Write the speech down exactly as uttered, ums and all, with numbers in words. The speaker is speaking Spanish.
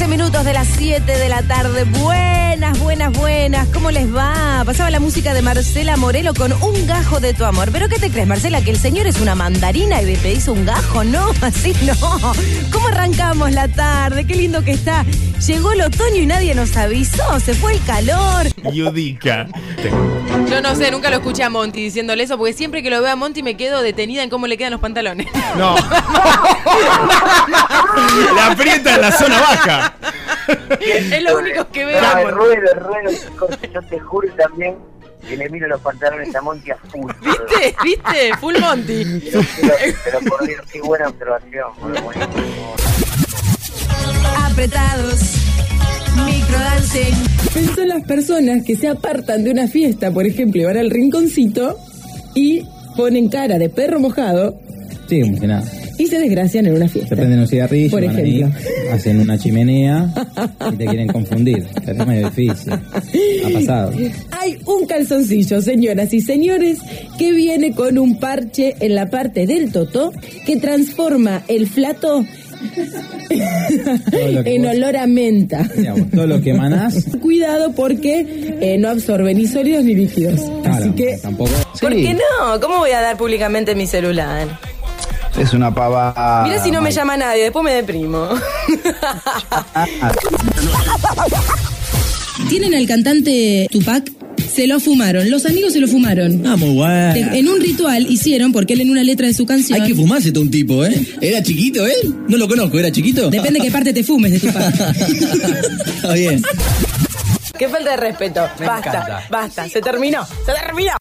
minutos de las siete de la tarde. Buenas, buenas, buenas. ¿Cómo les va? Pasaba la música de Marcela Morelo con Un gajo de tu amor. ¿Pero qué te crees, Marcela? ¿Que el señor es una mandarina y me pedís un gajo? No, así no. ¿Cómo arrancamos la tarde? Qué lindo que está. Llegó el otoño y nadie nos avisó. Se fue el calor. Yudica. Yo no sé, nunca lo escuché a Monty diciéndole eso, porque siempre que lo veo a Monty me quedo detenida en cómo le quedan los pantalones. No. La aprieta en la zona baja. Es lo único que veo. No, el ruedo, el ruedo, chicos, yo te juro también que le miro los pantalones a Monty a full. ¿Viste? ¿Viste? Full Monty. Pero, pero, pero por Dios, qué buena observación. Bueno, buenísimo. Apretados. Microdancing. Son las personas que se apartan de una fiesta, por ejemplo, y van al rinconcito y ponen cara de perro mojado. Sí, como que nada. Y se desgracian en una fiesta. Se prenden un cigarrillo, por van ejemplo. ahí, hacen una chimenea y te quieren confundir. Es medio difícil. Ha pasado. Hay un calzoncillo, señoras y señores, que viene con un parche en la parte del totó que transforma el flato en vos, olor a menta. Digamos, todo lo que emanás. Cuidado porque eh, no absorbe ni sólidos ni líquidos. Claro, Así que tampoco. ¿Por Sí. qué no? ¿Cómo voy a dar públicamente mi celular? Es una pavada. Mira si no me llama nadie, después me deprimo. ¿Tienen al cantante Tupac? Se lo fumaron, los amigos se lo fumaron. Ah, muy bueno. En un ritual hicieron, porque él en una letra de su canción... Hay que fumarse todo un tipo, ¿eh? ¿Era chiquito él? No lo conozco, ¿era chiquito? Depende qué parte te fumes de Tupac. Está bien. Qué falta de respeto. Me basta, encanta. basta. Se terminó. Se terminó.